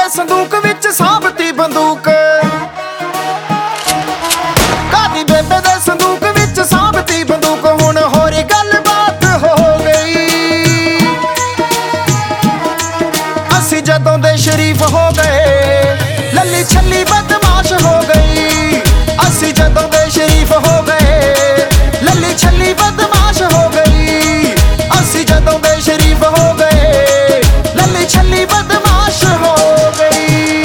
ਸੰਦੂਕ ਵਿੱਚ ਸਾਂਭਤੀ ਬੰਦੂਕ, ਕਾਦੀ ਬੇਬੇ ਦੇ ਸੰਦੂਕ ਵਿੱਚ ਸਾਂਭਤੀ ਬੰਦੂਕ। ਹੁਣ ਹੋਰ ਗੱਲਬਾਤ ਹੋ ਗਈ, ਅਸੀਂ ਜਦੋਂ ਦੇ ਸ਼ਰੀਫ ਹੋ ਗਏ, ਲੱਲੀ ਛੱਲੀ ਬਦਮਾਸ਼ ਹੋ ਗਈ। ਅਸੀਂ ਜਦੋਂ ਦੇ ਸ਼ਰੀਫ ਹੋ ਗਏ, ਲੱਲੀ ਛੱਲੀ ਬਦਮਾਸ਼ ਹੋ ਗਈ। ਅਸੀਂ ਜਦੋਂ ਦੇ ਸ਼ਰੀਫ ਹੋ ਗਏ, ਲੱਲੀ ਛੱਲੀ ਬਦਮਾਸ਼ ਹੋ ਗਈ।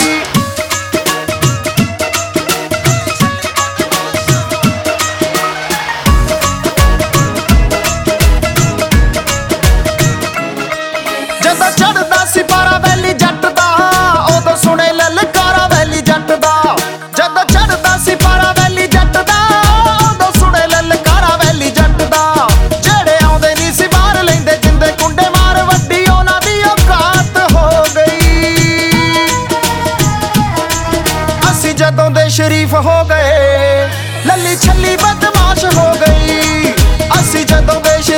ਜਦੋਂ ਚੜਦਾ ਸੀ ਪਾਰਾ ਵੈਲੀ ਜੱਟ ਦਾ, ਉਦੋਂ ਸੁਣੇ ਲਲਕਾਰਾ ਵੈਲੀ ਜੱਟ ਦਾ। ਜਦੋਂ ਚੜਦਾ ਸੀ ਪਾਰਾ ਵੈਲੀ ਜੱਟ ਦਾ, ਉਦੋਂ ਸੁਣੇ ਲਲਕਾਰਾ ਵੈਲੀ ਜੱਟ ਦਾ। ਜਿਹੜੇ ਆਉਂਦੇ ਨਹੀਂ ਸੀ ਬਾਹਰ ਲੈਂਦੇ ਜਿੰਦੇ ਕੁੰਡੇ ਮਾਰ, ਵੱਡੀ ਉਹਨਾਂ ਦੀ ਔਕਾਤ ਹੋ ਗਈ। ਅਸੀਂ ਜਦੋਂ ਦੇ ਸ਼ਰੀਫ ਹੋ ਗਏ, ਲੱਲੀ ਛੱਲੀ ਬਦਮਾਸ਼ ਹੋ ਗਈ। ਅਸੀਂ ਜਦੋਂ ਦੇ